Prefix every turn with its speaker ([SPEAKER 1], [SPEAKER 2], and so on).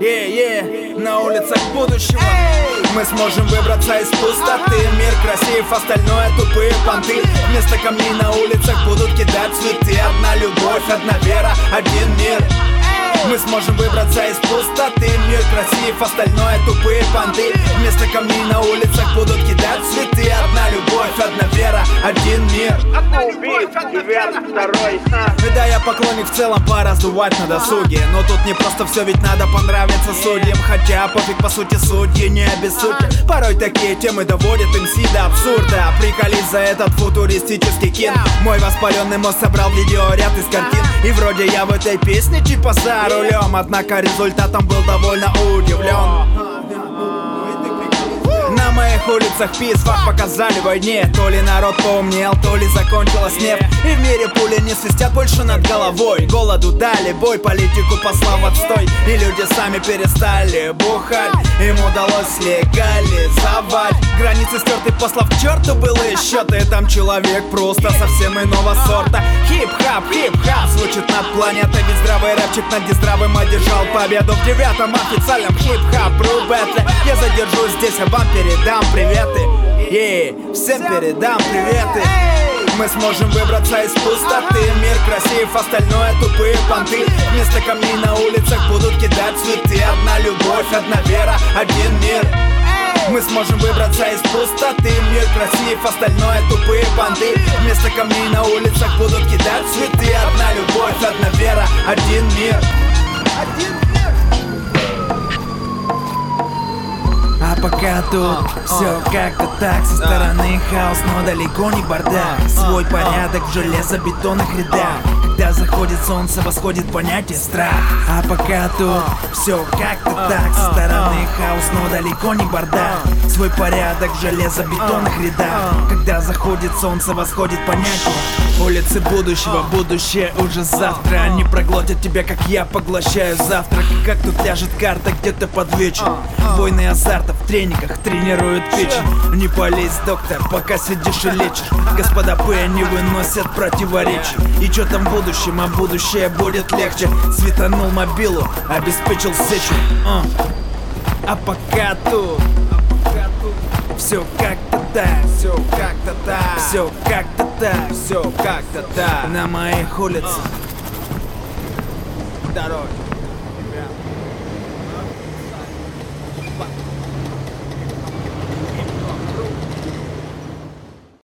[SPEAKER 1] На улицах будущего мы сможем выбраться из пустоты. Мир красив, остальное тупые понты. Вместо камней на улицах будут кидать цветы. Одна любовь, одна вера, один мир. Мы сможем выбраться из пустоты. Мир красив, остальное тупые понты. Вместо камней на улицах будут кидать цветы. Одна любовь, одна вера, один мир.
[SPEAKER 2] Одна любовь, одна вера, второй.
[SPEAKER 1] Да, я поклонник в целом пораздувать на досуге. Но тут не просто все, ведь надо понравиться судьям. Хотя пофиг, по сути, судьи не обессудьте. Порой такие темы доводят МС до абсурда. Приколись за этот футуристический кин. Мой воспаленный мозг собрал видеоряд из картин. И вроде я в этой песне типа за рулем. Однако результатом был довольно удивлен. На моих улицах писфак показали войне. То ли народ поумнел, то ли закончилась нефть. И в мире пули не свистят больше над головой. Голоду дали бой, политику послал в отстой. И люди сами перестали бухать. Им удалось легализовать. Границы стерты, послав к черту былые счеты. Там человек просто совсем иного сорта. Хип-хап, хип-хап звучит над планетой. Ведь здравый рэпчик над нездравым одержал победу. В 9-м официальном хип-хап рубэтле. Я задержусь здесь, а вам передам приветы. Всем передам приветы. Мы сможем выбраться из пустоты. Мир красив, остальное тупые понты. Вместо камней на улицах будут кидать цветы. Одна любовь, одна вера, один мир. Мы сможем выбраться из пустоты. Мир красив, остальное тупые понты. Вместо камней на улицах будут кидать цветы. Одна любовь, одна вера, один мир. А пока тут все как-то так. Со стороны хаос, но далеко не бардак. Свой порядок в железобетонных рядах. Когда заходит солнце, восходит понятие страх. А пока тут все как-то так. Со стороны хаос, но далеко не бардак. Свой порядок в железобетонных рядах. Когда заходит солнце, восходит понятие. Улицы будущего, будущее уже завтра. Они проглотят тебя, как я поглощаю завтрак. И как тут ляжет карта где-то под вечер. Войны азартов в тренингах тренируют печень. Не полезь, доктор, пока сидишь и лечишь. Господа П не выносят противоречий. И чё там в будущем, а будущее будет легче. Светанул мобилу, обеспечил сечу. А пока тут все как-то так, все как-то так, все как-то так, все как-то так. На моих улицах дорог.